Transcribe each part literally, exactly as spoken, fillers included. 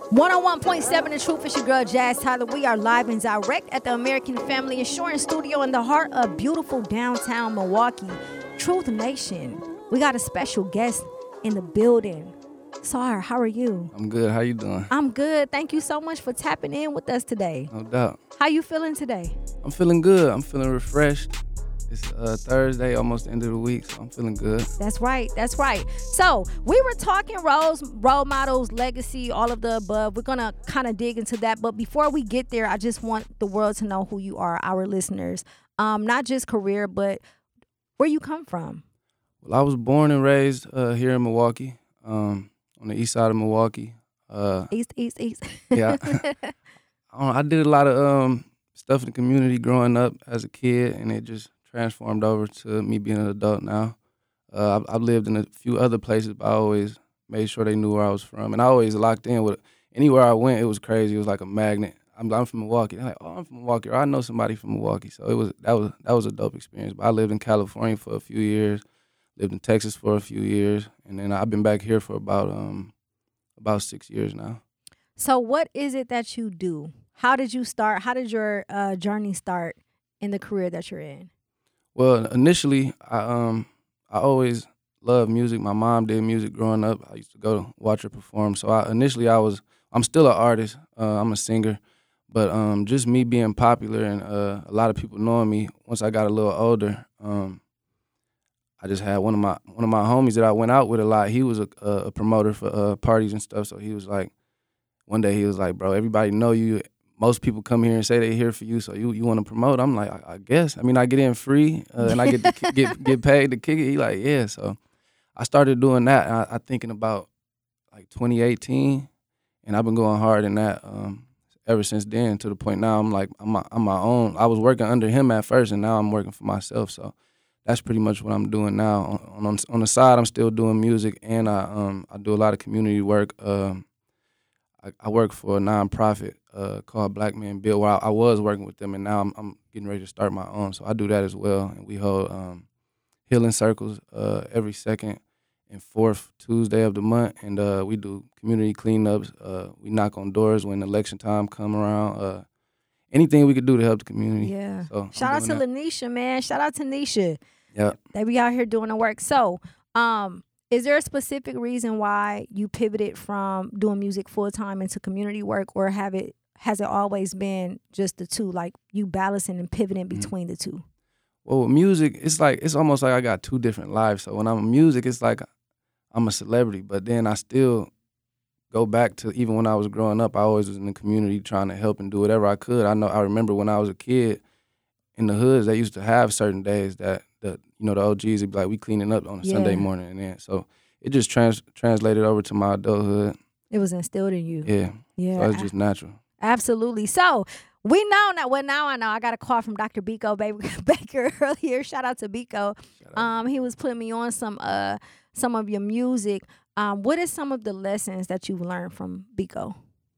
one oh one point seven The Truth. It's your girl Jazz Tyler. We are live and direct at the American Family Insurance Studio in the heart of beautiful downtown Milwaukee. Truth Nation. We got a special guest in the building. Sar, how are you? I'm good. How you doing? I'm good. Thank you so much for tapping in with us today. No doubt. How you feeling today? I'm feeling good. I'm feeling refreshed. It's uh, Thursday, almost the end of the week, so I'm feeling good. That's right. That's right. So we were talking roles, role models, legacy, all of the above. We're going to kind of dig into that. But before we get there, I just want the world to know who you are, our listeners. Um, not just career, but where you come from. Well, I was born and raised uh, here in Milwaukee, um, on the east side of Milwaukee. Uh, east, east, east. yeah. I, don't know, I did a lot of um, stuff in the community growing up as a kid, and it just transformed over to me being an adult now. Uh, I've, I've lived in a few other places, but I always made sure they knew where I was from. And I always locked in with anywhere I went. It was crazy. It was like a magnet. I'm, I'm from Milwaukee. They're like, oh, I'm from Milwaukee. Or I know somebody from Milwaukee. So it was that was that was a dope experience. But I lived in California for a few years, lived in Texas for a few years, and then I've been back here for about um about six years now. So what is it that you do? How did you start? How did your uh, journey start in the career that you're in? Well, initially, I um I always loved music. My mom did music growing up. I used to go watch her perform. So I, initially, I was I'm still an artist. Uh, I'm a singer, but um just me being popular and uh, a lot of people knowing me. Once I got a little older, um I just had one of my one of my homies that I went out with a lot. He was a, a promoter for uh, parties and stuff. So he was like, one day he was like, bro, everybody know you. Most people come here and say they're here for you, so you you want to promote? I'm like, I, I guess. I mean, I get in free, uh, and I get to get get paid to kick it. He like, yeah. So I started doing that. And I, I thinking about like twenty eighteen, and I've been going hard in that um, ever since then. To the point now, I'm like, I'm my, I'm my own. I was working under him at first, and now I'm working for myself. So that's pretty much what I'm doing now. On on, on the side, I'm still doing music, and I um I do a lot of community work. Um, I, I work for a nonprofit uh, called Black Men Build. Where I, I was working with them, and now I'm, I'm getting ready to start my own. So I do that as well. And we hold um, healing circles uh, every second and fourth Tuesday of the month, and uh, we do community cleanups. Uh, we knock on doors when election time come around. Uh, anything we could do to help the community. Yeah. So shout out to that. Lanisha, man. Shout out to Nisha. Yeah. They be out here doing the work. So, um. is there a specific reason why you pivoted from doing music full time into community work, or have it has it always been just the two, like you balancing and pivoting between mm-hmm. the two? Well, with music, it's like it's almost like I got two different lives. So when I'm in music, it's like I'm a celebrity, but then I still go back to even when I was growing up. I always was in the community trying to help and do whatever I could. I know I remember when I was a kid in the hoods, they used to have certain days that the you know the O Gs would be like, we cleaning up on a yeah. Sunday morning, and then so it just trans translated over to my adulthood. It was instilled in you. Yeah, yeah. So it's just natural. Absolutely. So we know now. Well, now I know. I got a call from Doctor Biko Baker earlier. Shout out to Biko. Um, he was putting me on some uh some of your music. Um, what is some of the lessons that you've learned from Biko?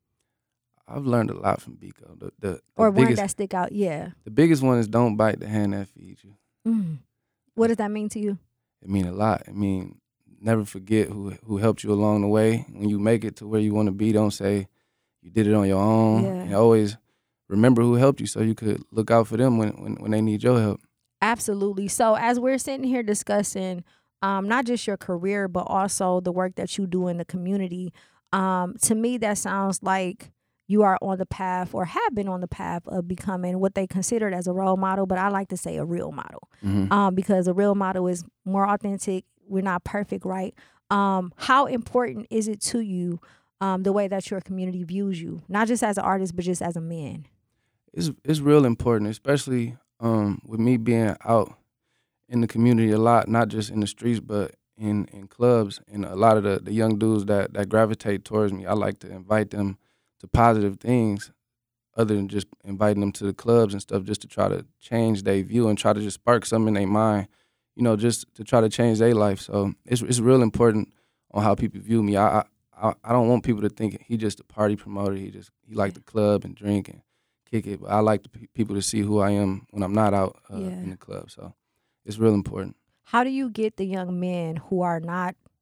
I've learned a lot from Biko. The, the, the or biggest, one that stick out. Yeah. The biggest one is don't bite the hand that feeds you. Mm. What does that mean to you? It mean a lot. I mean, never forget who who helped you along the way. When you make it to where you want to be, don't say you did it on your own. Yeah. And always remember who helped you so you could look out for them when, when, when they need your help. Absolutely. So as we're sitting here discussing um, not just your career, but also the work that you do in the community, um, to me that sounds like you are on the path or have been on the path of becoming what they considered as a role model, but I like to say a real model mm-hmm. um, because a real model is more authentic. We're not perfect, right? Um, how important is it to you um, the way that your community views you, not just as an artist, but just as a man? It's it's real important, especially um, with me being out in the community a lot, not just in the streets, but in, in clubs. And a lot of the, the young dudes that, that gravitate towards me, I like to invite them to positive things other than just inviting them to the clubs and stuff, just to try to change their view and try to just spark something in their mind, you know, just to try to change their life. So it's it's real important on how people view me. I I, I don't want people to think he just a party promoter. He just he like the club and drink and kick it. But I like the p- people to see who I am when I'm not out uh, yeah. in the club. So it's real important. How do you get the young men who are not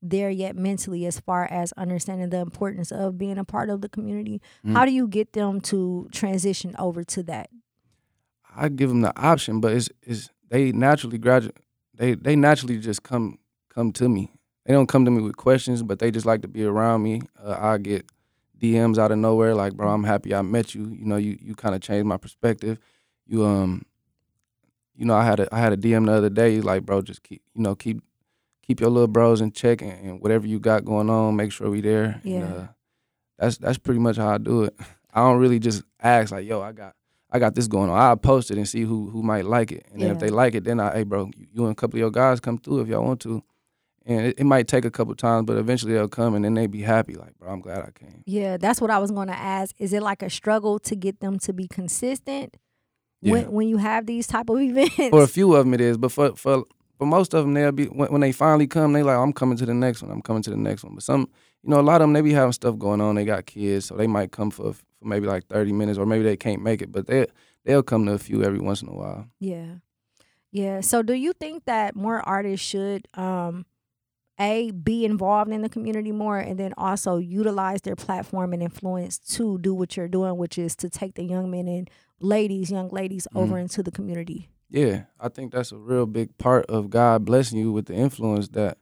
there yet mentally as far as understanding the importance of being a part of the community. Mm. How do you get them to transition over to that? I give them the option, but it's it's they naturally graduate. They they naturally just come come to me. They don't come to me with questions, but they just like to be around me. Uh, I get D Ms out of nowhere, like, bro, I'm happy I met you. You know, you you kind of changed my perspective. You um, you know, I had a I had a D M the other day. He's like, bro, just keep you know keep keep your little bros in check, and, and whatever you got going on, make sure we there. Yeah. And, uh, that's that's pretty much how I do it. I don't really just ask like, yo, I got I got this going on. I'll post it and see who who might like it. And then Yeah. if they like it, then I, hey, bro, you, you and a couple of your guys come through if y'all want to. And it, it might take a couple times, but eventually they'll come and then they be happy. Like, bro, I'm glad I came. Yeah, that's what I was going to ask. Is it like a struggle to get them to be consistent Yeah. when when you have these type of events? For a few of them it is, but for for for most of them, they'll be when, when they finally come, they like, oh, I'm coming to the next one. I'm coming to the next one. But some, you know, a lot of them, they be having stuff going on. They got kids, so they might come for for maybe like thirty minutes, or maybe they can't make it, but they they'll come to a few every once in a while. Yeah. Yeah. So do you think that more artists should um A, be involved in the community more, and then also utilize their platform and influence to do what you're doing, which is to take the young men and ladies, young ladies over Mhm. into the community? Yeah, I think that's a real big part of God blessing you with the influence that,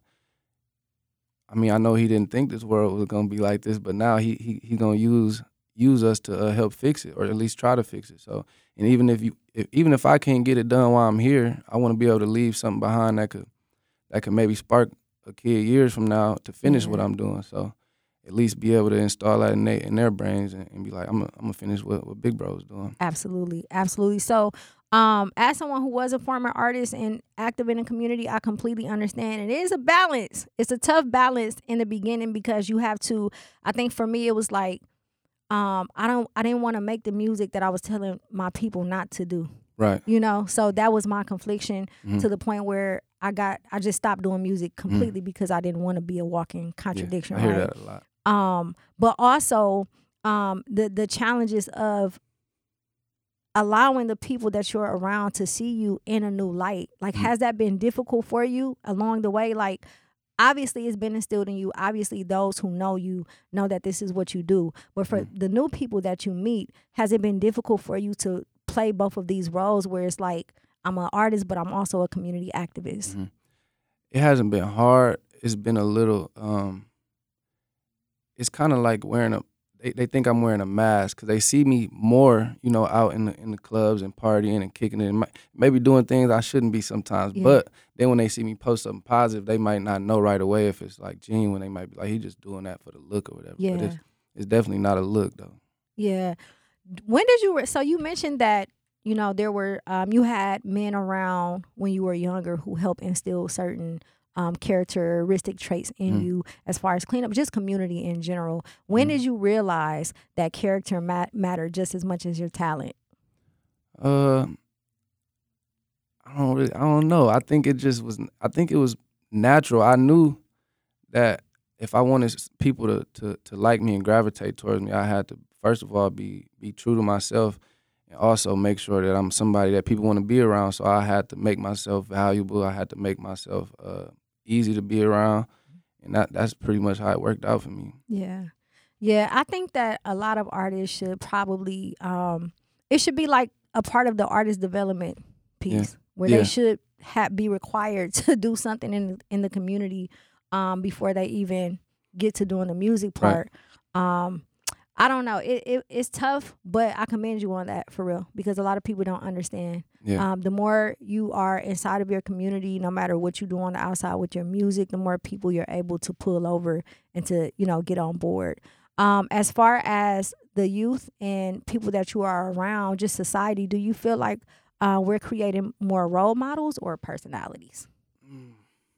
I mean, I know he didn't think this world was gonna be like this, but now he he he gonna use use us to uh, help fix it, or at least try to fix it. So, and even if you, if, even if I can't get it done while I'm here, I want to be able to leave something behind that could that could maybe spark a kid years from now to finish what Yeah. I'm doing. So, at least be able to install that in, they, in their brains, and, and be like, I'm gonna I'm gonna finish what what Big Bro's doing. Absolutely. Absolutely. So, um, as someone who was a former artist and active in the community, I completely understand. It is a balance. It's a tough balance in the beginning because you have to, I think for me, it was like, um, I don't, I didn't want to make the music that I was telling my people not to do, Right. you know? So that was my confliction Mhm. to the point where I got, I just stopped doing music completely because I didn't want to be a walking contradiction. Yeah, I hear right? that a lot. Um, but also um, the the challenges of allowing the people that you're around to see you in a new light. Like, Mm. has that been difficult for you along the way? Like, obviously it's been instilled in you. Obviously those who know you know that this is what you do. But for Mm. the new people that you meet, has it been difficult for you to play both of these roles where it's like, I'm an artist, but I'm also a community activist? Mhm. It hasn't been hard. It's been a little. Um, it's kind of like wearing a. They, they think I'm wearing a mask because they see me more, you know, out in the in the clubs and partying and kicking it, and mi- maybe doing things I shouldn't be sometimes. Yeah. But then when they see me post something positive, they might not know right away if it's like genuine. They might be like, he just doing that for the look or whatever. Yeah. But it's it's definitely not a look though. Yeah. When did you, re- so you mentioned that, you know, there were, um, you had men around when you were younger who helped instill certain um, characteristic traits in Mm. you as far as cleanup, just community in general. When Mm. did you realize that character mat- mattered just as much as your talent? Uh, I don't really. I don't know. I think it just was. I think it was natural. I knew that if I wanted s- people to, to, to like me and gravitate towards me, I had to first of all be be true to myself, and also make sure that I'm somebody that people want to be around. So I had to make myself valuable. I had to make myself uh, easy to be around, and that that's pretty much how it worked out for me. Yeah. Yeah, I think that a lot of artists should probably um it should be like a part of the artist development piece where Yeah. they should ha- be required to do something in in the community um before they even get to doing the music Right. part. Um I don't know. It, it it's tough, but I commend you on that for real because a lot of people don't understand. Yeah. Um, the more you are inside of your community, no matter what you do on the outside with your music, the more people you're able to pull over and to, you know, get on board. Um, as far as the youth and people that you are around, just society, do you feel like uh, we're creating more role models or personalities? Mm.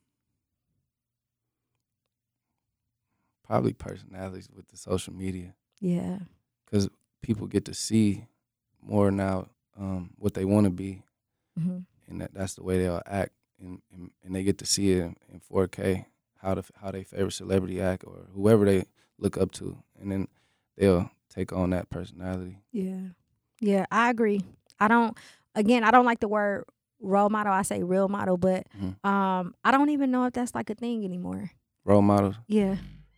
Probably personalities with the social media, Yeah. because people get to see more now um, what they want to be, hmm and that, that's the way they'll act, and, and, and they get to see it in, in four K how the how they favorite celebrity act or whoever they look up to, and then they'll take on that personality. Yeah. Yeah, I agree. I don't, again, I don't like the word role model. I say real model, but Mhm. um, I don't even know if that's like a thing anymore. role models. Yeah.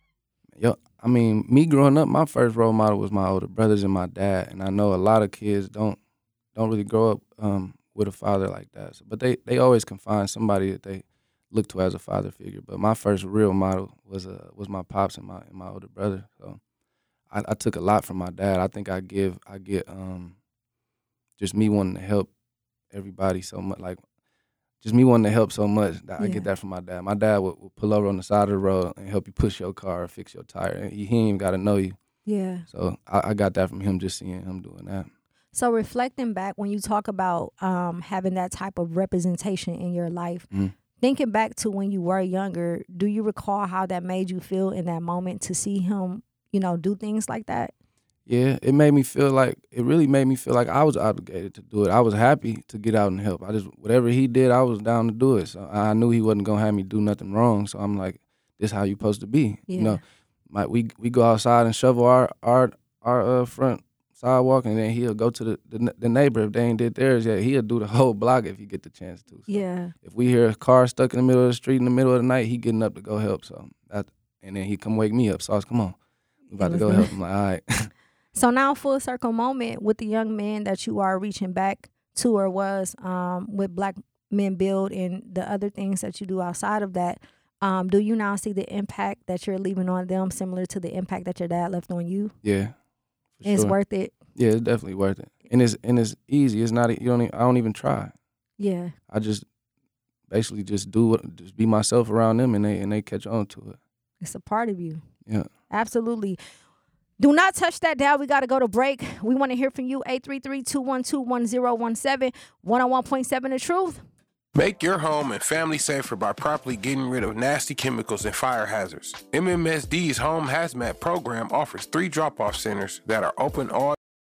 Yo, I mean, me growing up, my first role model was my older brothers and my dad, and I know a lot of kids don't don't really grow up um, with a father like that. So, but they they always can find somebody that they look to as a father figure. But my first real model was uh, was my pops and my and my older brother. So I, I took a lot from my dad. I think I give I get um, just me wanting to help everybody so much, like just me wanting to help so much that I Yeah. get that from my dad. My dad would, would pull over on the side of the road and help you push your car or fix your tire. And he, he ain't even got to know you. Yeah. So I, I got that from him, just seeing him doing that. So reflecting back, when you talk about um, having that type of representation in your life, Mhm. thinking back to when you were younger, do you recall how that made you feel in that moment to see him, you know, do things like that? Yeah, it made me feel like, it really made me feel like I was obligated to do it. I was happy to get out and help. I just, whatever he did, I was down to do it. So I knew he wasn't going to have me do nothing wrong. So I'm like, this how you supposed to be. Yeah. You know, my, we we go outside and shovel our our, our uh, front sidewalk, and then he'll go to the, the the neighbor. If they ain't did theirs yet, he'll do the whole block if he get the chance to. So Yeah. if we hear a car stuck in the middle of the street in the middle of the night, he getting up to go help. So that, and then he come wake me up. So I was, come on, we about to was go good. help. I'm like, all right. So now, full circle moment with the young man that you are reaching back to, or was um, with Black Men Build and the other things that you do outside of that. Um, do you now see the impact that you're leaving on them, similar to the impact that your dad left on you? Yeah, for It's sure. worth it. Yeah, it's definitely worth it, and it's and it's easy. It's not, you don't even, I don't even try. Yeah. I just basically just do what, just be myself around them, and they and they catch on to it. It's a part of you. Yeah. Absolutely. Do not touch that dial. We got to go to break. We want to hear from you. eight three three, two one two, one zero one seven, one oh one point seven The Truth. Make your home and family safer by properly getting rid of nasty chemicals and fire hazards. M M S D's Home Hazmat program offers three drop-off centers that are open all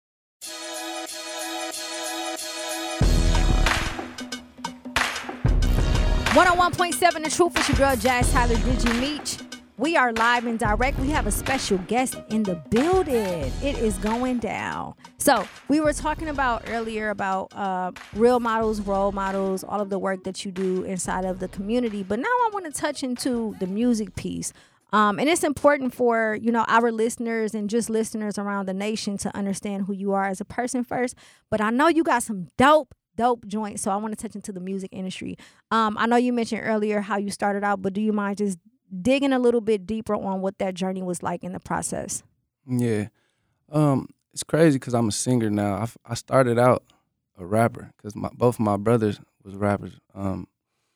one oh one point seven The Truth. It's your girl, Jazz Tyler Digi Meech. We are live and direct. We have a special guest in the building. It is going down. So we were talking about earlier about uh, real models, role models, all of the work that you do inside of the community. But now I want to touch into the music piece. Um, and it's important for, you know, our listeners and just listeners around the nation to understand who you are as a person first. But I know you got some dope dope joints. So I want to touch into the music industry. Um, I know you mentioned earlier how you started out, but do you mind just digging a little bit deeper on what that journey was like in the process? Yeah. Um, it's crazy because I'm a singer now. I, f- I started out a rapper because my, both of my brothers was rappers. Um,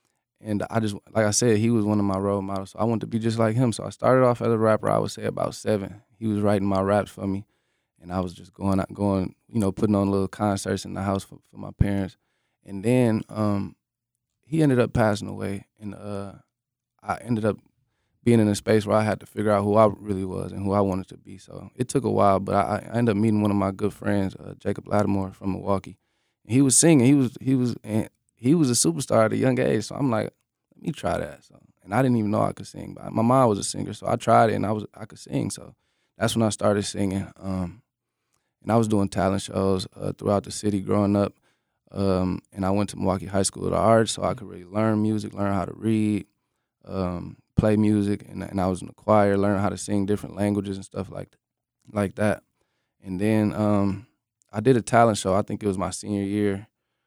and I just, like I said, he was one of my role models. So I wanted to be just like him. So I started off as a rapper, I would say about seven. He was writing my raps for me. And I was just going out, going, you know, putting on little concerts in the house for, for my parents. And then um, he ended up passing away. And uh, I ended up being in a space where I had to figure out who I really was and who I wanted to be. So it took a while, but I, I ended up meeting one of my good friends, uh, Jacob Lattimore from Milwaukee. And he was singing. He was he was and he was a superstar at a young age. So I'm like, let me try that. So and I didn't even know I could sing, but my mom was a singer, so I tried it and I was I could sing. So that's when I started singing. Um, and I was doing talent shows uh, throughout the city growing up. Um, and I went to Milwaukee High School of the Arts, so I could really learn music, learn how to read. Um, play music, and and I was in the choir, learning how to sing different languages and stuff like like that. And then um, I did a talent show. I think it was my senior year,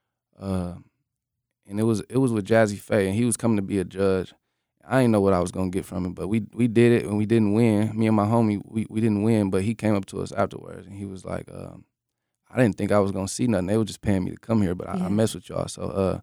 uh, and it was it was with Jazzy Faye, and he was coming to be a judge. I didn't know what I was gonna get from it, but we we did it, and we didn't win. Me and my homie, we we didn't win, but he came up to us afterwards, and he was like, um, "I didn't think I was gonna see nothing. They were just paying me to come here, but I, Yeah. I mess with y'all." So. Uh,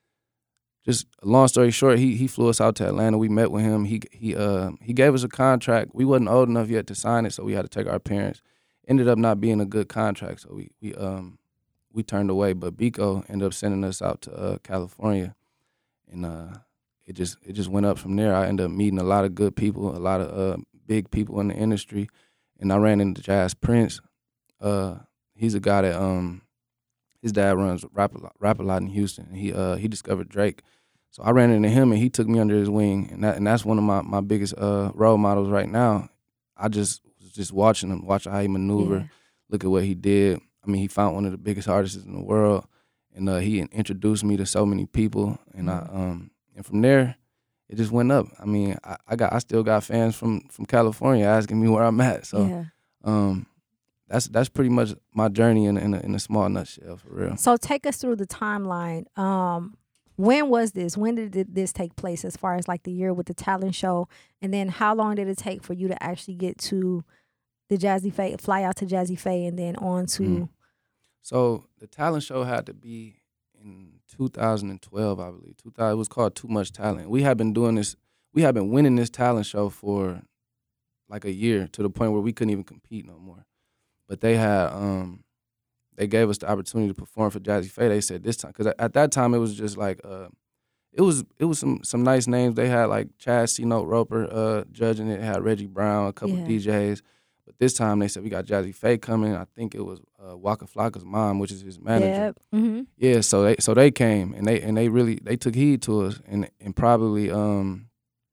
Just a long story short, he he flew us out to Atlanta. We met with him. He he uh he gave us a contract. We wasn't old enough yet to sign it, so we had to take our parents. Ended up not being a good contract, so we we um we turned away. But Biko ended up sending us out to uh, California, and uh it just it just went up from there. I ended up meeting a lot of good people, a lot of uh big people in the industry, and I ran into Jazz Prince. Uh, he's a guy that um. His dad runs rap a lot, rap a lot in Houston. And he uh he discovered Drake, so I ran into him and he took me under his wing, and that and that's one of my, my biggest uh role models right now. I just was just watching him, watching how he maneuver, Yeah. look at what he did. I mean, he found one of the biggest artists in the world, and uh, he introduced me to so many people, and I um and from there, it just went up. I mean, I, I got I still got fans from from California asking me where I'm at. So yeah. um, that's that's pretty much my journey in in a, in a small nutshell, for real. So take us through the timeline. Um, when was this? When did it- this take place? As far as like the year with the talent show, and then how long did it take for you to actually get to the Jazzy Faye, fly out to Jazzy Faye, and then on to? Mm. So the talent show had to be in two thousand twelve, I believe. two thousand, it was called Too Much Talent. We had been doing this. We had been winning this talent show for like a year, to the point where we couldn't even compete no more. But they had, um, they gave us the opportunity to perform for Jazzy Faye. They said this time, because at that time it was just like, uh, it was it was some some nice names. They had like Chad C. Note Roper uh, judging it. It had Reggie Brown, a couple Yeah. D Js. But this time they said we got Jazzy Faye coming. I think it was uh, Waka Flocka's mom, which is his manager. Yeah. Mm-hmm. Yeah, so they so they came and they and they really they took heed to us, and and probably um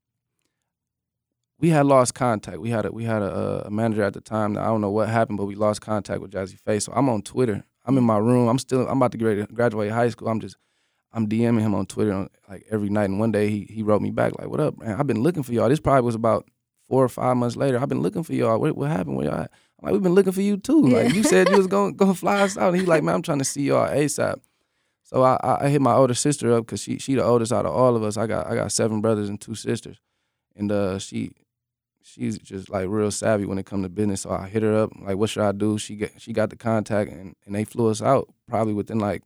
we had lost contact. We had a we had a, a manager at the time that I don't know what happened, but we lost contact with Jazzy Faye. So I'm on Twitter. I'm in my room. I'm still I'm about to get ready to graduate high school. I'm just I'm DMing him on Twitter on, like every night. And one day he he wrote me back like, "What up, man? I've been looking for y'all." This probably was about four or five months later. I've been looking for y'all. What what happened? Where y'all at? I'm like, we've been looking for you too. Yeah. Like you said you was gonna go fly us out. And he like, man, I'm trying to see y'all ASAP. So I, I I hit my older sister up because she she the oldest out of all of us. I got I got seven brothers and two sisters, and uh she she's just like real savvy when it comes to business. So I hit her up like, what should I do? She get she got the contact, and, and they flew us out probably within like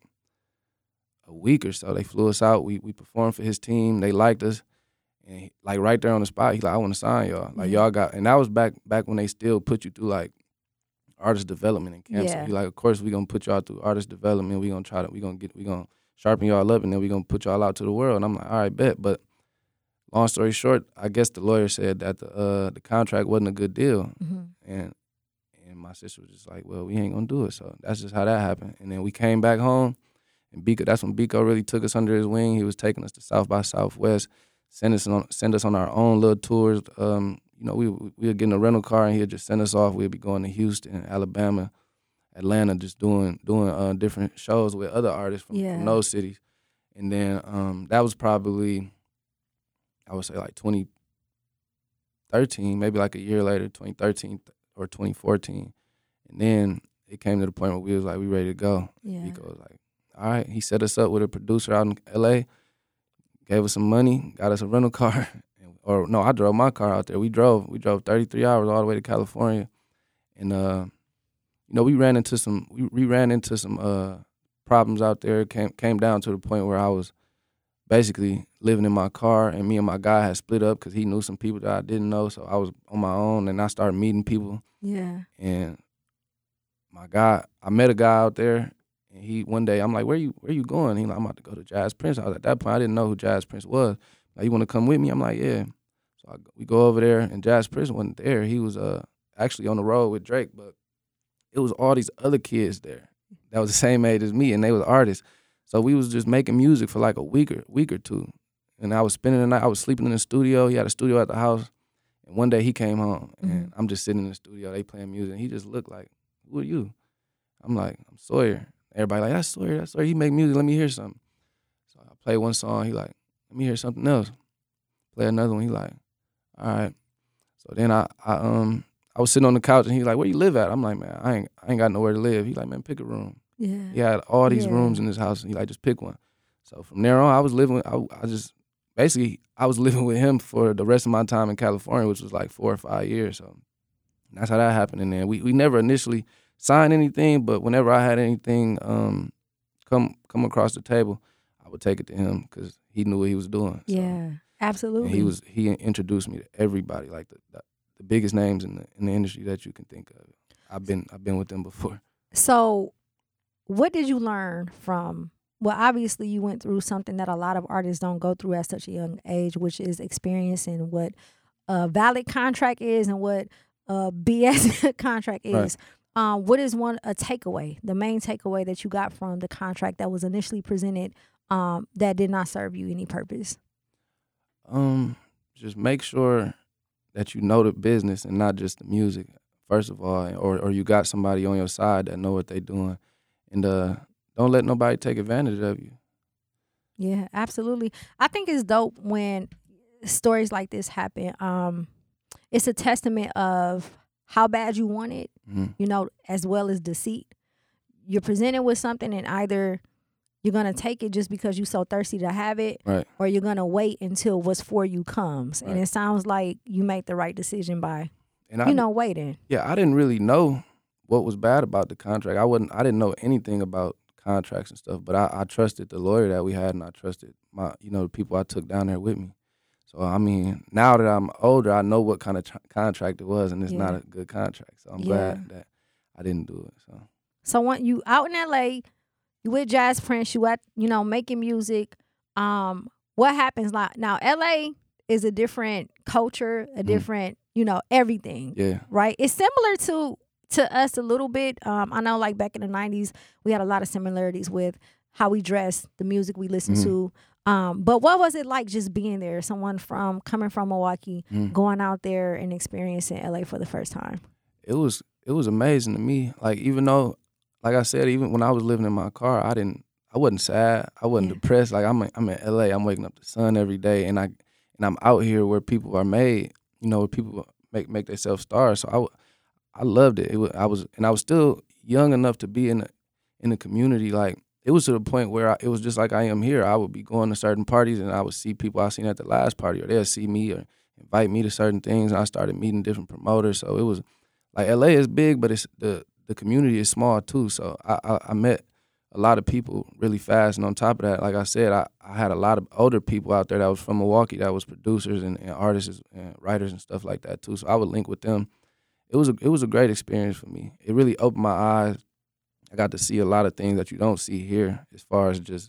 a week or so. They flew us out. We we performed for his team. They liked us, and he, like right there on the spot, he's like, I want to sign y'all. Like Yeah. y'all got, and that was back back when they still put you through like artist development in camp. Yeah. So he like, of course we gonna put y'all through artist development. We gonna try to we gonna get we gonna sharpen y'all up, and then we gonna put y'all out to the world. And I'm like, all right, bet. But long story short, I guess the lawyer said that the uh, the contract wasn't a good deal, Mm-hmm. and and my sister was just like, well, we ain't gonna do it. So that's just how that happened. And then we came back home, and Biko, that's when Biko really took us under his wing. He was taking us to South by Southwest, send us on send us on our own little tours. Um, you know, we we would get in a rental car, and he'd just send us off. We'd be going to Houston, Alabama, Atlanta, just doing doing uh, different shows with other artists from, Yeah. from those cities. And then um, that was probably, I would say like twenty thirteen, maybe like a year later, twenty thirteen or twenty fourteen. And then it came to the point where we was like, we ready to go. Yeah. Biko was like, all right. He set us up with a producer out in L A, gave us some money, got us a rental car. And, or no, I drove my car out there. We drove. We drove thirty-three hours all the way to California. And, uh, you know, we ran into some, we, we ran into some uh, problems out there. It came, came down to the point where I was basically living in my car, and me and my guy had split up because he knew some people that I didn't know. So I was on my own, and I started meeting people. Yeah. And my guy, I met a guy out there, and he one day I'm like, where you where you going? He like, I'm about to go to Jazz Prince. I was at that point I didn't know who Jazz Prince was. Like, you want to come with me? I'm like, yeah. So I, we go over there, and Jazz Prince wasn't there. He was uh actually on the road with Drake, but it was all these other kids there that was the same age as me, and they was artists. So we was just making music for like a week or week or two, and I was spending the night. I was sleeping in the studio. He had a studio at the house, and one day he came home, and Mhm. I'm just sitting in the studio. They playing music, and he just looked like, "Who are you?" I'm like, "I'm Sawyer." Everybody like, "That's Sawyer. That's Sawyer. He make music. Let me hear something." So I play one song. He like, "Let me hear something else." Play another one. He like, "All right." So then I, I um I was sitting on the couch, and he like, "Where you live at?" I'm like, "Man, I ain't I ain't got nowhere to live." He like, "Man, pick a room." Yeah. He had all these Yeah. rooms in his house, and he like, just pick one. So from there on, I was living. I, I just basically I was living with him for the rest of my time in California, which was like four or five years. So that's how that happened. And then we we never initially signed anything, but whenever I had anything um come come across the table, I would take it to him because he knew what he was doing. So, Yeah. Absolutely. and he was he introduced me to everybody, like the, the the biggest names in the in the industry that you can think of. I've been I've been with them before. So, what did you learn from? Well, obviously, you went through something that a lot of artists don't go through at such a young age, which is experiencing what a valid contract is and what a B S contract is. Right. Um, what is one a takeaway? The main takeaway that you got from the contract that was initially presented um, that did not serve you any purpose? Um, just make sure that you know the business and not just the music, first of all, or or you got somebody on your side that know what they doing, and uh, don't let nobody take advantage of you. Yeah, absolutely. I think it's dope when stories like this happen, um, it's a testament of how bad you want it, Mm-hmm. you know, as well as deceit. You're presented with something, and either you're gonna take it just because you're so thirsty to have it, Right. or you're gonna wait until what's for you comes. Right. And it sounds like you made the right decision by, And I, you know, waiting. yeah, I didn't really know what was bad about the contract. I wasn't. I didn't know anything about contracts and stuff. But I, I trusted the lawyer that we had, and I trusted my, you know, the people I took down there with me. So I mean, now that I'm older, I know what kind of tr- contract it was, and it's Yeah. not a good contract. So I'm Yeah. glad that I didn't do it. So So when you out in L A, you with Jazz Prince, you at, you know, making music. Um, what happens like now? L A is a different culture, a different, you know, everything. yeah, Right? It's similar to to us a little bit. Um, I know, like back in the nineties, we had a lot of similarities with how we dress, the music we listen Mhm. to. Um, but what was it like just being there? Someone from coming from Milwaukee, Mhm. going out there and experiencing L A for the first time. it was it was amazing to me. Like even though, like I said, even when I was living in my car, I didn't, I wasn't sad, I wasn't Yeah. depressed. Like I'm, in, I'm in L A. I'm waking up the sun every day, and I, and I'm out here where people are made. You know, where people make make themselves stars. So I, w- I loved it. It was, I was, and I was still young enough to be in the, in the community. Like it was to the point where I, it was just like I am here. I would be going to certain parties, and I would see people I seen at the last party, or they'll see me or invite me to certain things. And I started meeting different promoters. So it was like L A is big, but it's the the community is small too. So I, I, I met a lot of people really fast. And on top of that, like I said, I, I had a lot of older people out there that was from Milwaukee that was producers and, and artists and writers and stuff like that too. So I would link with them. It was a, it was a great experience for me. It really opened my eyes. I got to see a lot of things that you don't see here, as far as just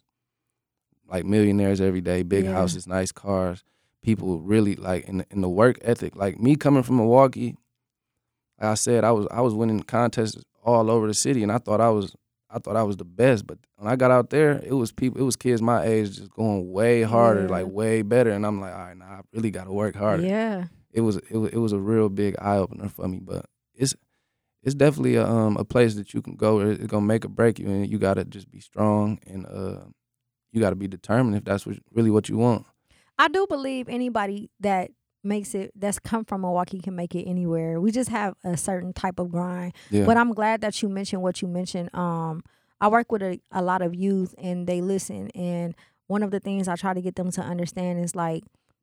like millionaires every day, big Yeah. houses, nice cars. People really like in the, in the work ethic. Like me coming from Milwaukee, like I said, I was I was winning contests all over the city, and I thought I was I thought I was the best. But when I got out there, it was people, it was kids my age just going way harder, Yeah. like way better. And I'm like, all right, nah, I really got to work harder. Yeah. It was it was it was a real big eye opener for me. But it's it's definitely a um a place that you can go where it's gonna make or break you, and you gotta just be strong, and uh you gotta be determined if that's what, really what you want. I do believe anybody that makes it, that's come from Milwaukee, can make it anywhere. We just have a certain type of grind. Yeah. But I'm glad that you mentioned what you mentioned. Um, I work with a, a lot of youth, and they listen. And one of the things I try to get them to understand is like,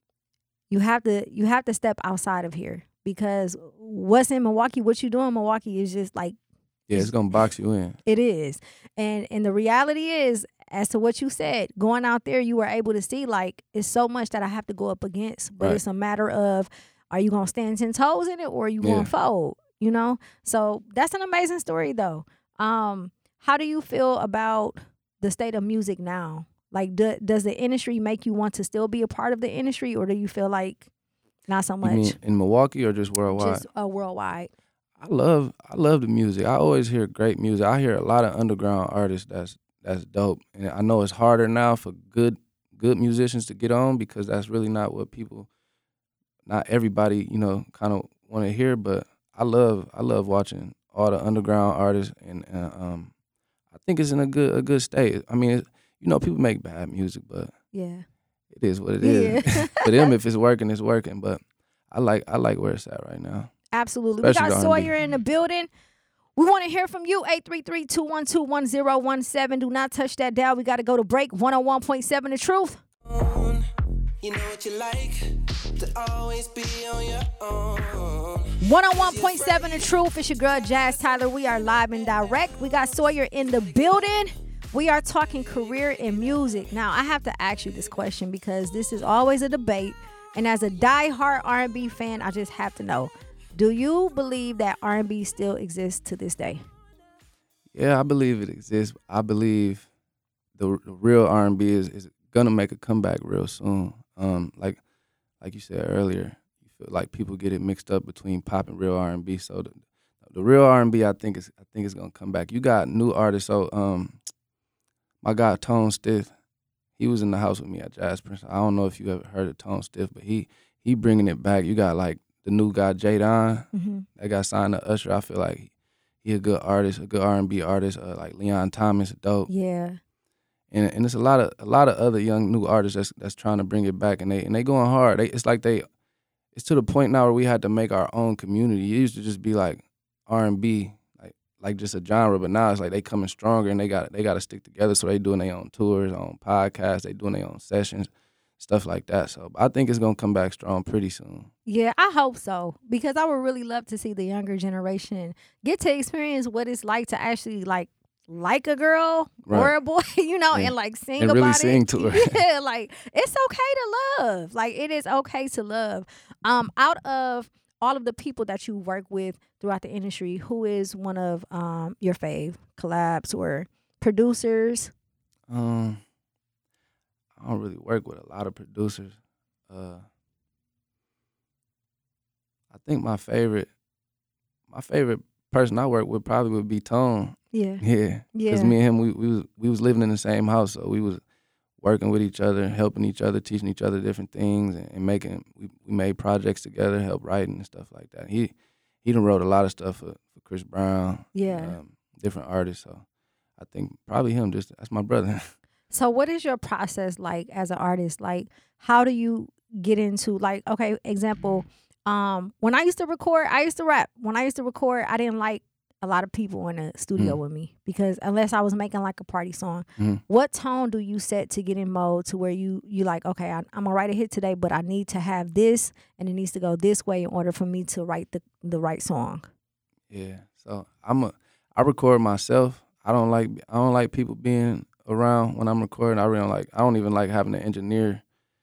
you have to you have to step outside of here, because what's in Milwaukee, what you do in Milwaukee is just like, Yeah, it's gonna box you in. it is. And and the reality is, as to what you said, going out there, you were able to see like it's so much that I have to go up against. But Right. it's a matter of, are you gonna stand ten toes in it, or are you Yeah. gonna fold? You know? So that's an amazing story though. Um, how do you feel about the state of music now? Like, do, does the industry make you want to still be a part of the industry, or do you feel like not so You much? mean in Milwaukee or just worldwide? Just uh, worldwide. I love I love the music. I always hear great music. I hear a lot of underground artists that's that's dope. And I know it's harder now for good good musicians to get on, because that's really not what people, not everybody, you know, kind of want to hear. But I love I love watching all the underground artists, and, and um, I think it's in a good a good state. I mean, it, you know, people make bad music, but Yeah. it is what it is. Yeah. For them, if it's working, it's working. But I like I like where it's at right now. Absolutely. Especially we got the R and B. Sawyer in the building. We want to hear from you. eight three three, two one two, one zero one seven. Do not touch that dial. We got to go to break. one oh one point seven The Truth. You know what you like, to always be on your own. one oh one point seven The Truth. It's your girl, Jazz Tyler. We are live and direct. We got Sawyer in the building. We are talking career in music. Now, I have to ask you this question, because this is always a debate. And as a diehard R and B fan, I just have to know, do you believe that R and B still exists to this day? Yeah, I believe it exists. I believe the, the real R and B is, is gonna make a comeback real soon. Um, like like you said earlier, you feel like people get it mixed up between pop and real R and B. So the, the real R and B, I think is I think is gonna come back. You got new artists. So um, my guy Tone Stith, he was in the house with me at Jazz Prince. I don't know if you ever heard of Tone Stith, but he he bringing it back. You got like the new guy Jadon, Mm-hmm. that got signed to Usher. I feel like he a good artist, a good R and B artist. Uh, like Leon Thomas, dope. Yeah. and and it's a lot of a lot of other young new artists that's that's trying to bring it back, and they and they going hard. They, it's like they, it's to the point now where we had to make our own community. It used to just be like R and B, like like just a genre, but now it's like they coming stronger, and they got they got to stick together. So they doing their own tours, own podcasts, they doing their own sessions, stuff like that. So I think it's gonna come back strong pretty soon. Yeah, I hope so, because I would really love to see the younger generation get to experience what it's like to actually like like a girl Right. or a boy, you know, Yeah. and like sing And about really it. sing to her. Yeah, like it's okay to love. Like it is okay to love. Um, out of all of the people that you work with throughout the industry, who is one of um your fave collabs or producers? Um, I don't really work with a lot of producers. Uh, I think my favorite, my favorite person I work with probably would be Tone. Yeah. Yeah, because Yeah. me and him, we we was we was living in the same house, so we was working with each other, helping each other, teaching each other different things, and, and making we, we made projects together, help writing and stuff like that. He he done wrote a lot of stuff for, for Chris Brown, Yeah. um, different artists. So I think probably him. Just that's my brother. So what is your process like as an artist? Like how do you get into like, okay, example, um, when I used to record, I used to rap. When I used to record, I didn't like a lot of people in the studio Mm. with me because unless I was making like a party song, Mhm. what tone do you set to get in mode to where you you like, okay, I, I'm gonna write a hit today, but I need to have this and it needs to go this way in order for me to write the, the right song. Yeah. So I'm a I record myself. I don't like I don't like people being around when I'm recording. I really don't like I don't even like having an engineer.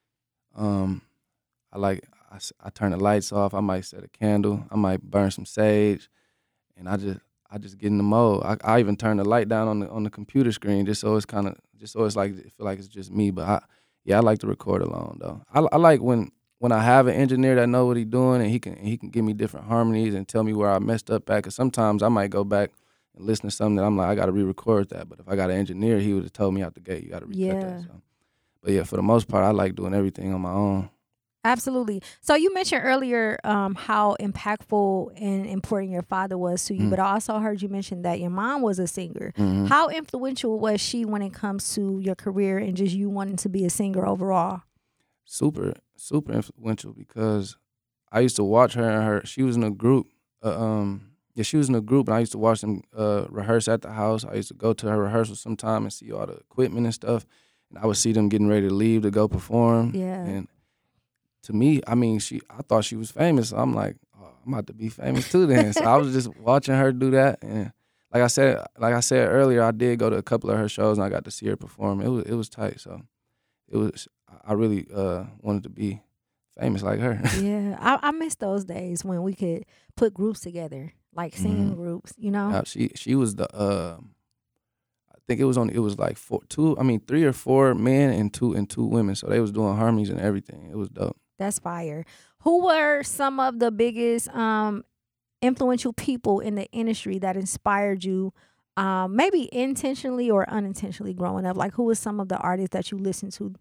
Um I like I, s- I turn the lights off. I might set a candle. I might burn some sage, and I just I just get in the mode. I, I even turn the light down on the on the computer screen just so it's kind of just so it's like it feel like it's just me. But I yeah I like to record alone though. I, I like when when I have an engineer that know what he doing and he can he can give me different harmonies and tell me where I messed up at. Cause sometimes I might go back and listen to something that I'm like I got to re-record that. But if I got an engineer, he would have told me out the gate you got to recut Yeah. that. So. But yeah, for the most part, I like doing everything on my own. Absolutely. So you mentioned earlier um, how impactful and important your father was to you, Mm. but I also heard you mention that your mom was a singer. Mhm. How influential was she when it comes to your career and just you wanting to be a singer overall? Super, super influential because I used to watch her and her. She was in a group. Uh, um, yeah, she was in a group, and I used to watch them uh, rehearse at the house. I used to go to her rehearsal sometime and see all the equipment and stuff. And I would see them getting ready to leave to go perform. Yeah. And to me, I mean, she. I thought she was famous. So I'm like, oh, I'm about to be famous too then. So I was just watching her do that, and like I said, like I said earlier, I did go to a couple of her shows, and I got to see her perform. It was it was tight. So it was. I really uh, wanted to be famous like her. Yeah, I, I miss those days when we could put groups together, like singing Mhm. groups, you know? Yeah, she she was the. Uh, I think it was on. It was like four, two. I mean, three or four men and two and two women. So they was doing harmonies and everything. It was dope. That's fire. Who were some of the biggest um, influential people in the industry that inspired you, um, maybe intentionally or unintentionally growing up? Like, who was some of the artists that you listened to?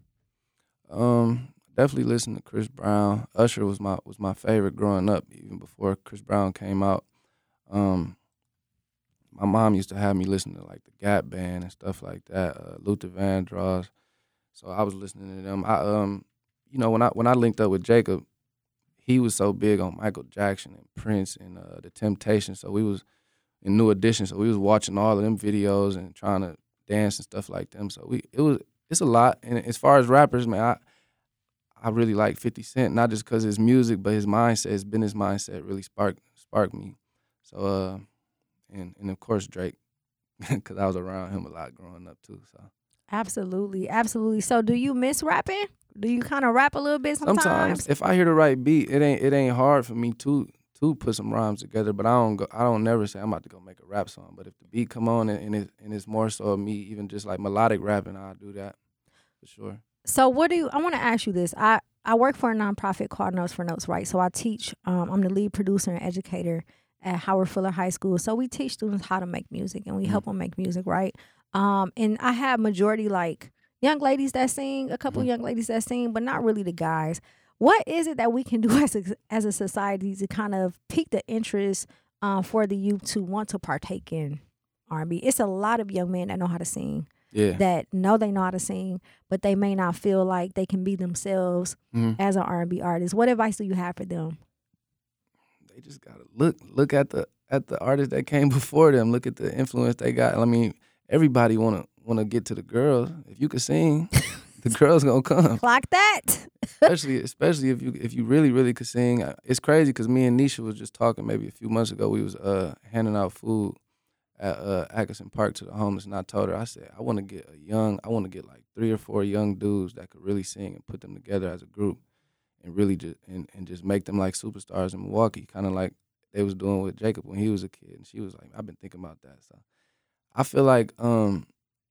Um, definitely listened to Chris Brown. Usher was my was my favorite growing up, even before Chris Brown came out. Um, my mom used to have me listen to like the Gap Band and stuff like that. Uh, Luther Vandross. So I was listening to them. I um, you know, when I when I linked up with Jacob, he was so big on Michael Jackson and Prince and uh, the Temptations. So we was in New Edition. So we was watching all of them videos and trying to dance and stuff like them. So we it was it's a lot. And as far as rappers, man, I I really like fifty Cent, not just because his music, but his mindset, his business mindset really sparked sparked me. So uh, and and of course Drake, because I was around him a lot growing up too. So Absolutely, absolutely. So, do you miss rapping? Do you kind of rap a little bit sometimes? sometimes if I hear the right beat, it ain't it ain't hard for me to to put some rhymes together. But I don't go I don't never say I'm about to go make a rap song. But if the beat come on and, and it and it's more so of me even just like melodic rapping, I'll do that for sure. So, what do you? I want to ask you this. I I work for a nonprofit called Notes for Notes, right? So I teach. Um, I'm the lead producer and educator at Howard Fuller High School. So we teach students how to make music, and we help them make music, right? Um, and I have majority like young ladies that sing, a couple Mhm. young ladies that sing, but not really the guys. What is it that we can do as a, as a society to kind of pique the interest um, for the youth to want to partake in R and B? It's a lot of young men that know how to sing. Yeah. that know they know how to sing, but they may not feel like they can be themselves Mhm. as an R and B artist. What advice do you have for them? They just gotta look look at the at the artists that came before them. Look at the influence they got. I mean, everybody wanna wanna get to the girls. If you could sing, the girls gonna come. Clock that. especially especially if you if you really really could sing. It's crazy because me and Nisha was just talking maybe a few months ago. We was uh handing out food at uh, Atkinson Park to the homeless, and I told her, I said, I want to get a young, I want to get like three or four young dudes that could really sing and put them together as a group, and really just and, and just make them like superstars in Milwaukee, kind of like they was doing with Jacob when he was a kid. And she was like, I've been thinking about that. So I feel like um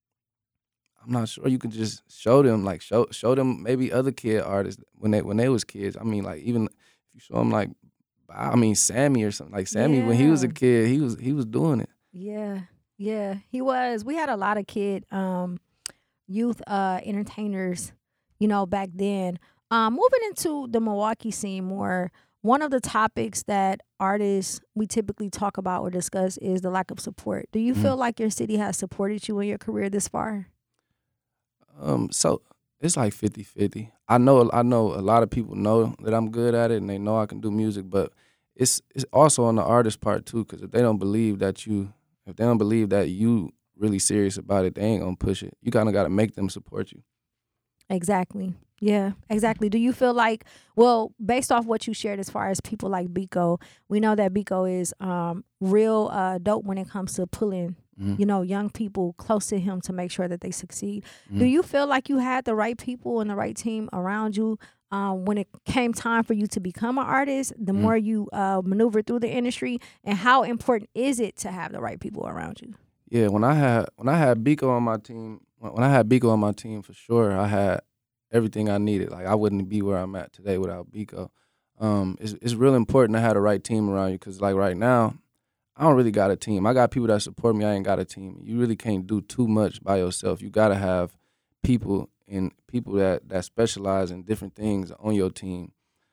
I'm not sure you can just show them like show show them maybe other kid artists when they when they was kids. I mean, like even if you show them like I mean Sammy or something like Sammy when he was a Yeah. kid, he was he was doing it. Yeah, yeah, he was. We had a lot of kid, um, youth, uh, entertainers, you know, back then. Um, moving into the Milwaukee scene more, one of the topics that artists we typically talk about or discuss is the lack of support. Do you Mhm. feel like your city has supported you in your career this far? Um, so it's like fifty-fifty. I know I know a lot of people know that I'm good at it and they know I can do music, but it's it's also on the artist part too, because if they don't believe that you if they don't believe that you really serious about it, they ain't gonna push it. You kinda gotta make them support you. Exactly. Yeah, exactly. Do you feel like, well, based off what you shared as far as people like Biko, we know that Biko is um, real uh, dope when it comes to pulling, Mhm. you know, young people close to him to make sure that they succeed. Do Mhm. you feel like you had the right people and the right team around you um, when it came time for you to become an artist, the Mhm. more you uh, maneuver through the industry? And how important is it to have the right people around you? Yeah, when I had when I had Biko on my team, when when I had Biko on my team for sure, I had everything I needed. Like I wouldn't be where I'm at today without Biko. Um, it's it's real important to have the right team around you because like right now, I don't really got a team. I got people that support me. I ain't got a team. You really can't do too much by yourself. You gotta have people and people that that specialize in different things on your team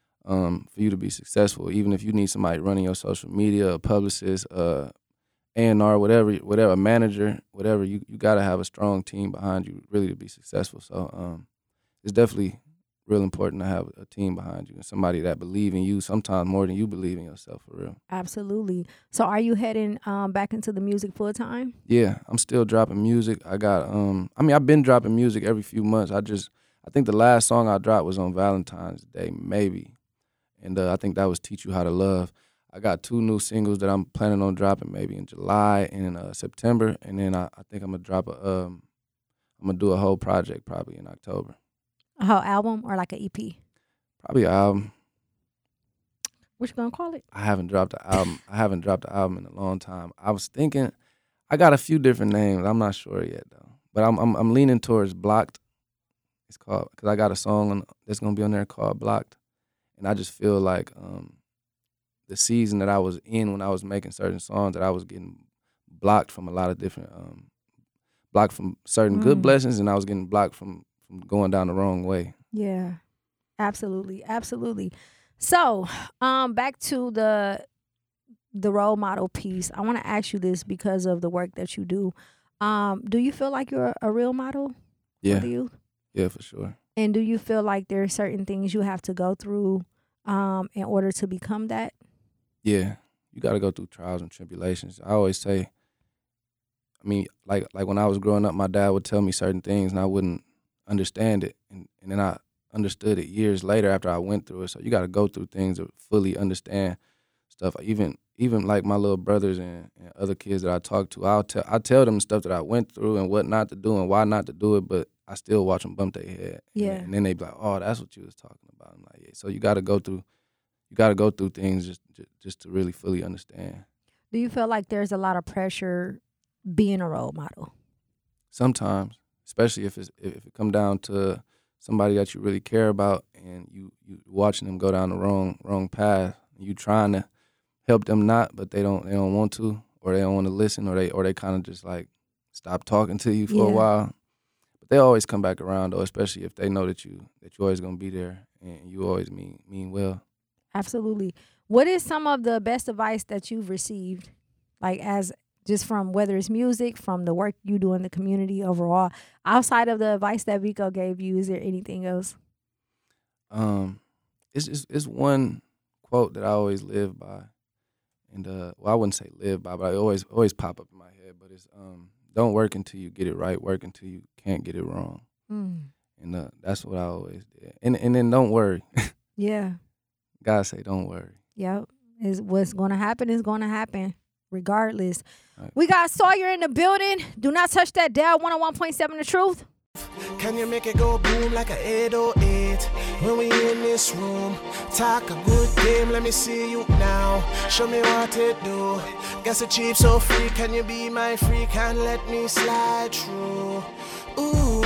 um, for you to be successful. Even if you need somebody running your social media, a publicist, uh, A and R, whatever, whatever, a manager, whatever, you, you got to have a strong team behind you really to be successful. So um, it's definitely real important to have a team behind you and somebody that believe in you sometimes more than you believe in yourself for real. Absolutely. So are you heading um, back into the music full time? Yeah, I'm still dropping music. I got, um, I mean, I've been dropping music every few months. I just, I think the last song I dropped was on Valentine's Day, maybe. And uh, I think that was Teach You How to Love. I got two new singles that I'm planning on dropping maybe in July and in uh, September, and then I, I think I'm gonna drop a um I'm gonna do a whole project probably in October. A whole album or like an E P? Probably an album. What you gonna call it? I haven't dropped an album. I haven't dropped an album in a long time. I was thinking I got a few different names. I'm not sure yet though, but I'm I'm, I'm leaning towards Blocked. It's called because I got a song on, that's gonna be on there called Blocked, and I just feel like um. the season that I was in when I was making certain songs that I was getting blocked from a lot of different um blocked from certain good Mm. blessings and I was getting blocked from from going down the wrong way. Yeah, absolutely, absolutely. So, um, back to the the role model piece. I want to ask you this because of the work that you do. Um, do you feel like you're a real model Yeah. for the youth? Yeah, for sure. And do you feel like there are certain things you have to go through um in order to become that? Yeah. You gotta go through trials and tribulations. I always say I mean, like like when I was growing up, my dad would tell me certain things and I wouldn't understand it. And and then I understood it years later after I went through it. So you gotta go through things to fully understand stuff. Even even like my little brothers and, and other kids that I talk to, I'll tell I tell them stuff that I went through and what not to do and why not to do it, but I still watch them bump their head. Yeah. And, and then they be like, "Oh, that's what you was talking about." I'm like, "Yeah." So you got to go through, you got to go through things just, just just to really fully understand. Do you feel like there's a lot of pressure being a role model? Sometimes, especially if it's if it come down to somebody that you really care about and you you watching them go down the wrong wrong path, and you trying to help them not, but they don't they don't want to, or they don't want to listen, or they or they kind of just like stop talking to you for Yeah. a while. But they always come back around though, especially if they know that you that you always gonna be there and you always mean mean well. Absolutely. What is some of the best advice that you've received, like as Just from whether it's music, from the work you do in the community overall. Outside of the advice that Vico gave you, is there anything else? Um, it's it's, it's one quote that I always live by, and uh, well, I wouldn't say live by, but I always always pop up in my head. But it's um, don't work until you get it right. Work until you can't get it wrong. Mm. And uh, that's what I always did. And and then don't worry. Yeah. God say don't worry. Yep. Is what's going to happen is going to happen regardless. Right. We got Sawyer in the building. Do not touch that dial. one oh one point seven The Truth. Can you make it go boom like a eight oh eight? When we in this room, talk a good game, let me see you now. Show me what it do. Guess it cheap so free, can you be my freak and let me slide through? Ooh.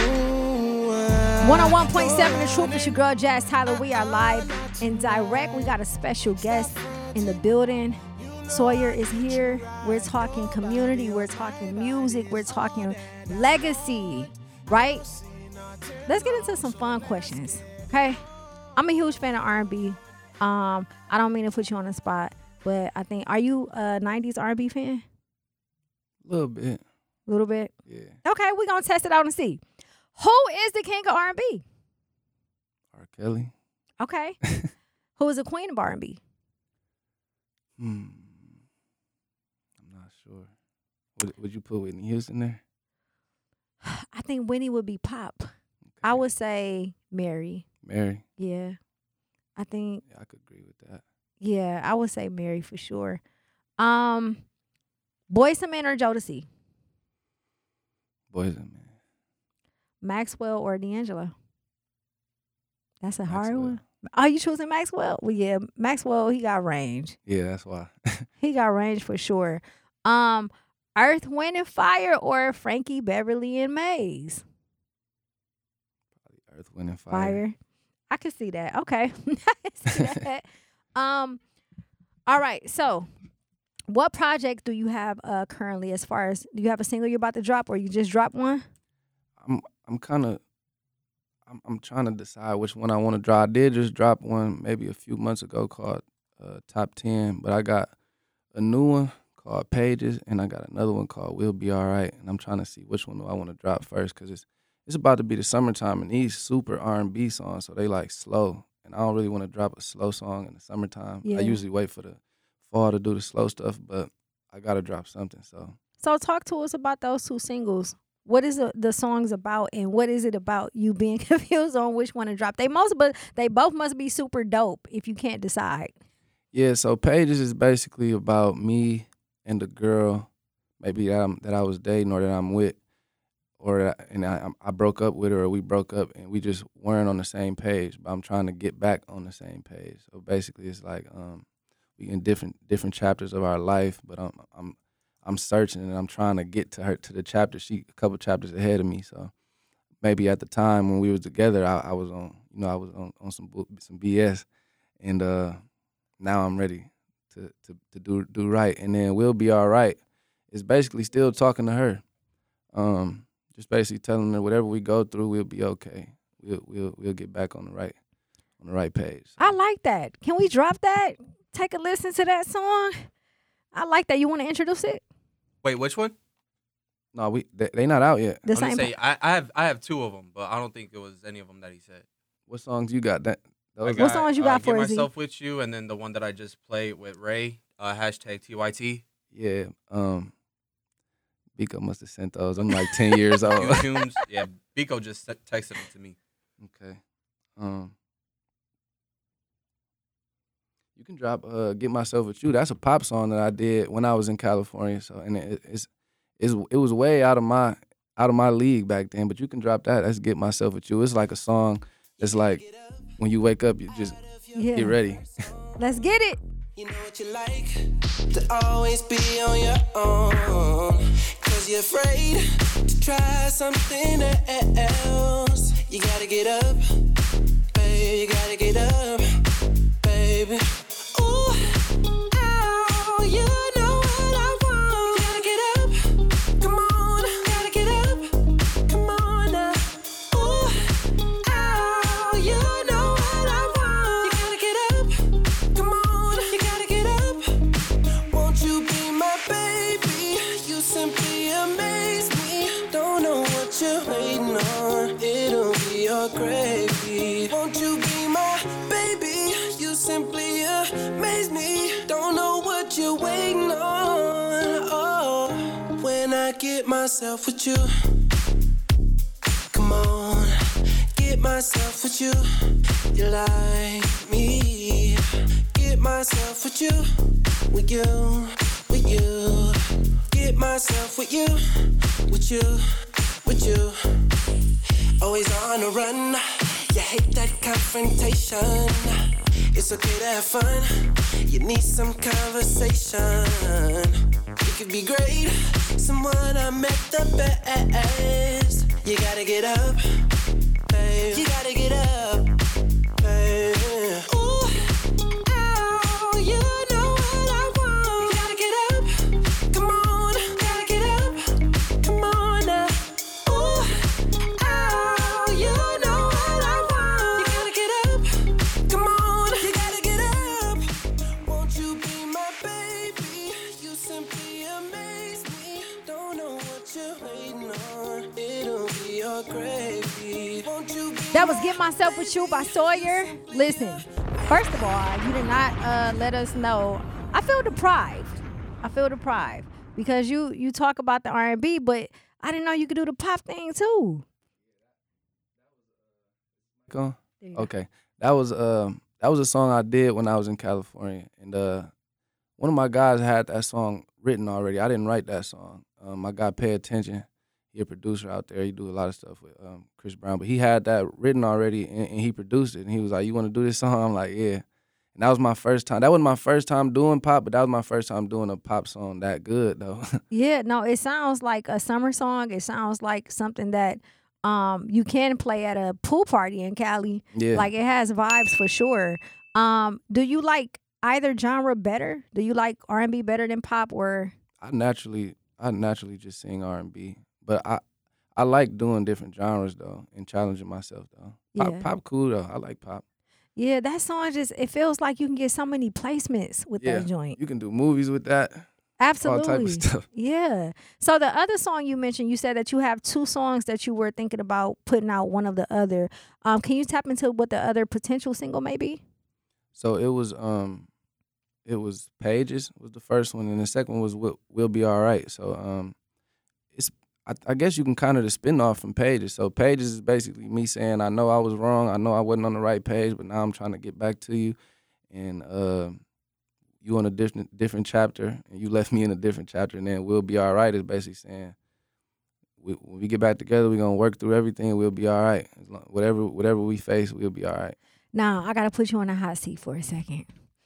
one oh one point seven The Truth. It's your girl Jazz Tyler. We are live and direct. We got a special guest in the building. Sawyer is here. We're talking community. We're talking music. We're talking legacy. Right? Let's get into some fun questions. Okay? I'm a huge fan of R and B. Um, I don't mean to put you on the spot, but I think, are you a nineties R and B fan? A little bit. A little bit? Yeah. Okay, we're going to test it out and see. Who is the king of R and B? R. Kelly. Okay. Who is the queen of R and B? Hmm. I'm not sure. Would, would you put Whitney Houston there? I think Whitney would be pop. Okay. I would say Mary. Mary? Yeah. I think. Yeah, I could agree with that. Yeah, I would say Mary for sure. Um, Boyz two Men or Jodeci? Boyz two Men. Maxwell or D'Angelo? That's a Maxwell. hard one. Are you choosing Maxwell? Well, yeah, Maxwell, he got range. Yeah, that's why. He got range for sure. Um, Earth, Wind, and Fire or Frankie, Beverly, and Maze? Probably Earth, Wind, and Fire. Fire. I can see that. Okay. I can see that. Um, all right. So, what project do you have uh, currently as far as, do you have a single you're about to drop or you just dropped one? I'm I'm kind of, I'm, I'm trying to decide which one I want to drop. I did just drop one maybe a few months ago called uh, Top ten, but I got a new one called Pages, and I got another one called We'll Be All Right, and I'm trying to see which one do I want to drop first, because it's it's about to be the summertime, and these super R and B songs, so they like slow, and I don't really want to drop a slow song in the summertime. Yeah. I usually wait for the fall to do the slow stuff, but I got to drop something, so. So talk to us about those two singles. What is the, the songs about, and what is it about you being confused on which one to drop? They most, but they both must be super dope if you can't decide. Yeah, so Pages is basically about me and the girl, maybe that, I'm, that I was dating or that I'm with, or that, and I, I broke up with her, or we broke up and we just weren't on the same page. But I'm trying to get back on the same page. So basically, it's like um, we in different different chapters of our life, but I'm I'm I'm searching and I'm trying to get to her to the chapter. She a couple chapters ahead of me. So maybe at the time when we was together, I, I was on you know I was on, on some some B S, and uh, now I'm ready to to to do do right. And then We'll Be All Right. It's basically still talking to her. Um, just basically telling her whatever we go through, we'll be okay. We'll we'll we'll get back on the right on the right page. So. I like that. Can we drop that? Take a listen to that song. I like that. You want to introduce it? Wait, which one? No, we they, they not out yet. The I'm gonna same. say I, I have I have two of them, but I don't think it was any of them that he said. What songs you got? That I those got, What songs you got uh, for Get us, Z? Myself With You, and then the one that I just played with Ray, uh, hashtag T Y T. Yeah. Um, Biko must have sent those. I'm like ten years old. YouTunes. Yeah, Biko just te- texted them to me. Okay. Um, you can drop uh, "Get Myself With You." That's a pop song that I did when I was in California. So and it, it's it's it was way out of my out of my league back then. But you can drop that. That's "Get Myself With You." It's like a song that's like when you wake up, you just Yeah. get ready. Let's get it. You know what you like, to always be on your own. Cause you're afraid to try something else. You gotta get up, babe, you gotta get up, baby. Ooh, ow, you know what I want. You gotta get up, come on, gotta get up, come on now. Ooh, ow, you know what I want. You gotta get up, come on, you gotta get up. Won't you be my baby? You get myself with you. Come on, get myself with you. You like me. Get myself with you, with you, with you. Get myself with you, with you, with you. Always on the run. You hate that confrontation. It's okay to have fun. You need some conversation. It could be great. Someone I met the best. You gotta get up, babe. You gotta get up, babe. Ooh, ow, you know what I want. You gotta get up, come on. Gotta get up, come on now. Ooh, ow, you know what I want. You gotta get up, come on. You gotta get up. Won't you be my baby? You simply amaze me. Don't know what you're waiting on. It'll be your gravy. Won't you be That was Get Myself With You by Sawyer. Listen, first of all, you did not uh, let us know. I feel deprived. I feel deprived because you you talk about the R and B, but I didn't know you could do the pop thing too. Go. There you go. Okay, that was um that was a song I did when I was in California, and uh one of my guys had that song written already. I didn't write that song. Um, my guy Pay Attention, he a producer out there. He do a lot of stuff with um, Chris Brown, but he had that written already, and, and he produced it. And he was like, "You want to do this song?" I'm like, "Yeah." And that was my first time. That wasn't my first time doing pop, but that was my first time doing a pop song that good though. Yeah, no, it sounds like a summer song. It sounds like something that um you can play at a pool party in Cali. Yeah. Like it has vibes for sure. Um, do you like either genre better? Do you like R and B better than pop or I naturally, I naturally just sing R and B, but I, I like doing different genres though and challenging myself though. Pop, Yeah. pop cool though. I like pop. yeah, that song just it feels like you can get so many placements with Yeah, that joint. you can do movies with that. Absolutely. All type of stuff. Yeah. So the other song you mentioned, you said that you have two songs that you were thinking about putting out one of the other. Um, can you tap into what the other potential single may be? So it was um, it was Pages was the first one, and the second one was We'll, we'll Be All Right. So um, it's I, I guess you can kind of the spin off from Pages. So Pages is basically me saying I know I was wrong, I know I wasn't on the right page, but now I'm trying to get back to you, and uh, you on a different different chapter, and you left me in a different chapter, and then We'll Be All Right is basically saying we, when we get back together, we're gonna work through everything. We'll be all right. As long, whatever whatever we face, we'll be all right. Now, I got to put you on a hot seat for a second.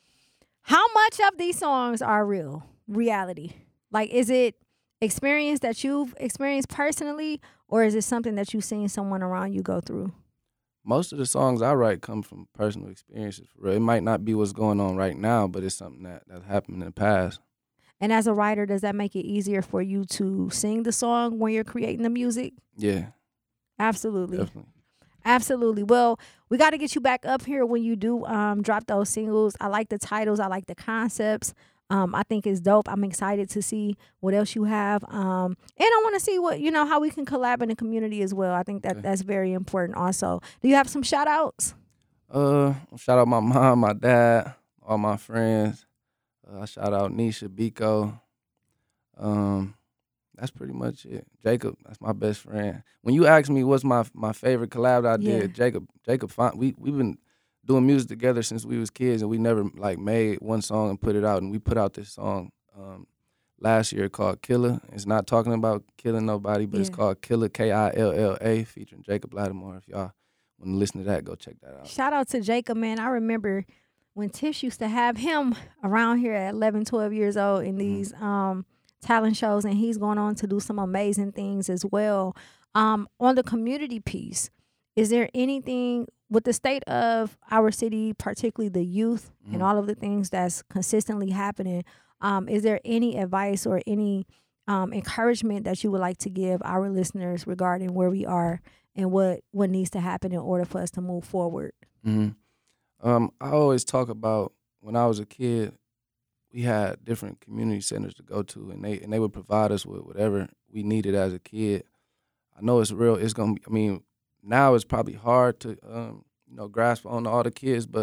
How much of these songs are real, reality? Like, is it experience that you've experienced personally, or is it something that you've seen someone around you go through? Most of the songs I write come from personal experiences. For real. It might not be what's going on right now, but it's something that, that happened in the past. And as a writer, does that make it easier for you to sing the song when you're creating the music? Yeah, Absolutely. definitely. Absolutely. Well, we got to get you back up here when you do um, drop those singles. I like the titles. I like the concepts. Um, I think it's dope. I'm excited to see what else you have. Um, and I want to see what, you know, how we can collab in the community as well. I think that Okay. that's very important also. Do you have some shout outs? Uh, shout out my mom, my dad, all my friends. Uh, I shout out Nisha, Biko. Um, that's pretty much it. Jacob, that's my best friend. When you ask me what's my my favorite collab I did, Yeah. Jacob, Jacob, fin- we we've been doing music together since we was kids, and we never like made one song and put it out. And we put out this song um, last year called Killer. It's not talking about killing nobody, but it's Yeah. called Killer, K I L L A, featuring Jacob Lattimore. If y'all want to listen to that, go check that out. Shout out to Jacob, man. I remember when Tish used to have him around here at eleven, twelve years old in these um, talent shows, and he's going on to do some amazing things as well. Um, on the community piece, is there anything with the state of our city, particularly the youth and Mhm. all of the things that's consistently happening, um, is there any advice or any um, encouragement that you would like to give our listeners regarding where we are and what, what needs to happen in order for us to move forward? hmm Um, I always talk about when I was a kid, we had different community centers to go to, and they and they would provide us with whatever we needed as a kid. I know it's real. It's gonna be. I mean, now it's probably hard to um, you know grasp on all the kids, but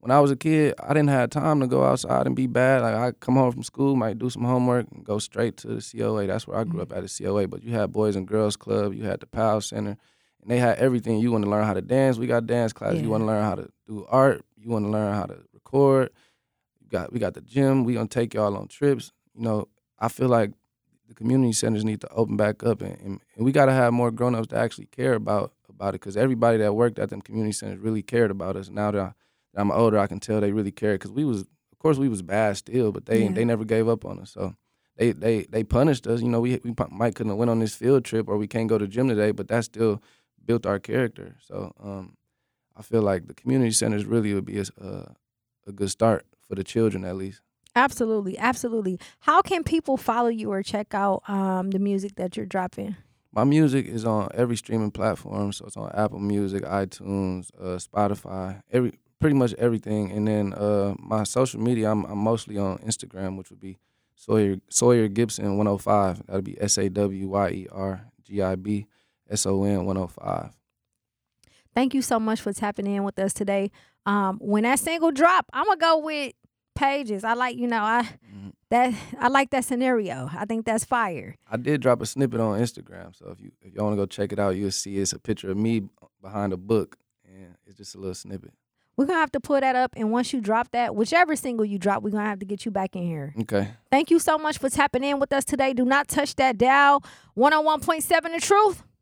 when I was a kid, I didn't have time to go outside and be bad. Like I come home from school, might do some homework, and go straight to the C O A. That's where I grew up, at the C O A. But you had Boys and Girls Club, you had the Powell Center, and they had everything. You want to learn how to dance, we got dance classes. Yeah. You want to learn how to do art, you want to learn how to record. You got we got the gym. We gonna take y'all on trips. You know, I feel like the community centers need to open back up, and, and, and we got to have more grown-ups that actually care about about it, because everybody that worked at them community centers really cared about us. Now that, I, that I'm older, I can tell they really cared, because we was, of course, we was bad still, but they Yeah. they never gave up on us. So they they they punished us. You know, we we might couldn't have went on this field trip, or we can't go to the gym today, but that still built our character. So um, I feel like the community centers really would be a, a, a good start for the children, at least. Absolutely, absolutely. How can people follow you or check out um, the music that you're dropping? My music is on every streaming platform, so it's on Apple Music, iTunes, uh, Spotify, every pretty much everything. And then uh, my social media, I'm, I'm mostly on Instagram, which would be Sawyer Sawyer Gibson one oh five. That'd be S A W Y E R G I B S O N one oh five. Thank you so much for tapping in with us today. Um, when that single drop, I'm gonna go with Pages. I like, you know, I Mm-hmm. that I like that scenario. I think that's fire. I did drop a snippet on Instagram, so if you if you want to go check it out, you'll see it's a picture of me behind a book, and it's just a little snippet. We're gonna have to pull that up, and once you drop that, whichever single you drop, we're gonna have to get you back in here. Okay. Thank you so much for tapping in with us today. Do not touch that dial. one oh one point seven The Truth.